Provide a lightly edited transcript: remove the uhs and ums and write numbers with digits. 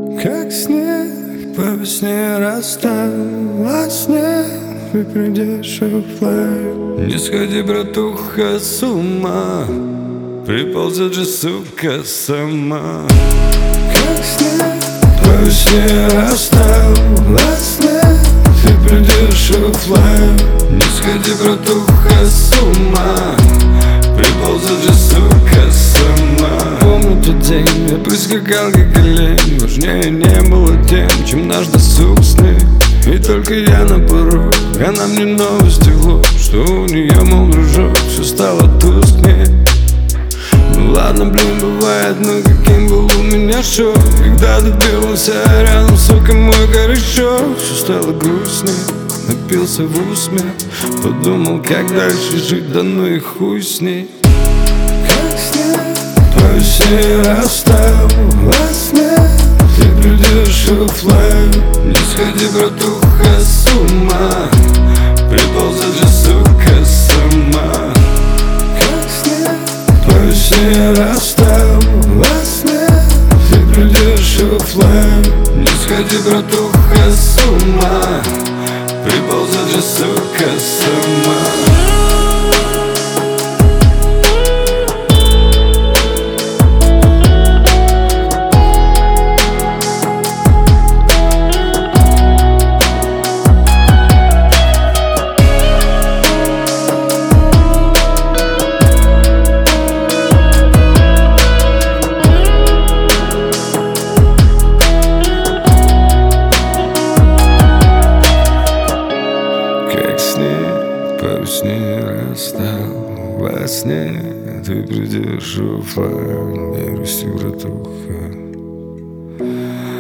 Как снег по весне растаял, а снег ты придешь оффлайн. Не сходи, братуха, с ума, приползет же, сука, сама. Как снег по весне растаял, а снег ты придешь оффлайн. Не сходи, братуха, с ума, приползет же, сука, сама. Помню тот день, я прискакал как олень. Важнее не было тем, чем наш досуг с ней. И только я на порог, она мне новости в лоб, что у нее, мол, дружок, все стало тускнее. Ну ладно, блин, бывает, но каким был у меня шок, когда ты пился рядом, сука, мой корешок. Все стало грустнее, напился в усмех, подумал, как дальше жить, да ну и хуй с ней. Как снег по весне растаял, а снег ты придешь оффлайн. Не сходи, братуха, с ума, приползет же, сука, сама. Как снег по весне растаял, а снег ты придешь оффлайн. Не сходи, братуха, с ума, приползет же, сука, сама. По весне растаял, во сне ты придешь оффлайн. Не грусти, братуха,